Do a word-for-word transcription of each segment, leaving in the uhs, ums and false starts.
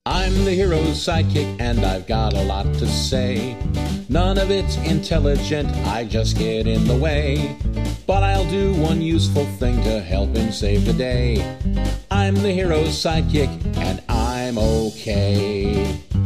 I'm the hero's sidekick and I've got a lot to say. None of it's intelligent, I just get in the way. But I'll do one useful thing to help him save the day. I'm the hero's sidekick and I'm okay.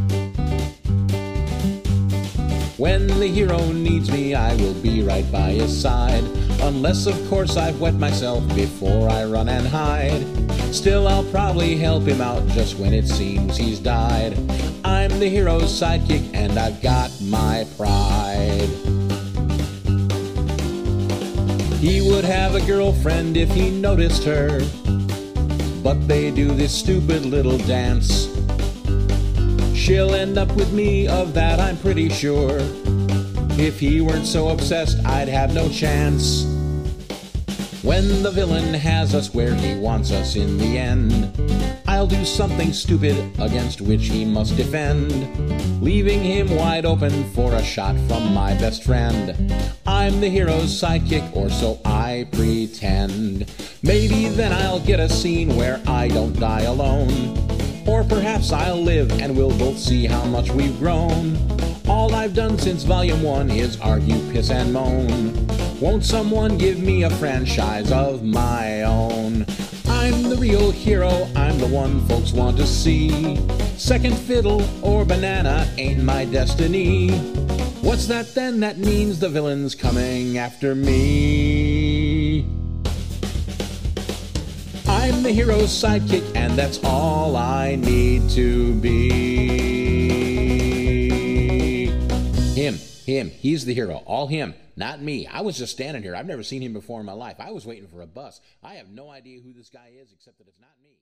When the hero needs me, I will be right by his side. Unless, of course, I've wet myself before I run and hide. Still, I'll probably help him out just when it seems he's died. I'm the hero's sidekick and I've got my pride. He would have a girlfriend if he noticed her, but they do this stupid little dance. She'll end up with me, of that I'm pretty sure. If he weren't so obsessed, I'd have no chance. When the villain has us where he wants us in the end, I'll do something stupid against which he must defend, leaving him wide open for a shot from my best friend. I'm the hero's sidekick, or so I pretend. Maybe then I'll get a scene where I don't die alone. Or perhaps I'll live and we'll both see how much we've grown. All I've done since volume one is argue, piss, and moan. Won't someone give me a franchise of my own? I'm the real hero, I'm the one folks want to see. Second fiddle or banana ain't my destiny. What's that then? That means the villain's coming after me. I'm the hero's sidekick and that's all I need to be. Him, him, he's the hero, all him, not me. I was just standing here. I've never seen him before in my life. I was waiting for a bus. I have no idea who this guy is except that it's not me.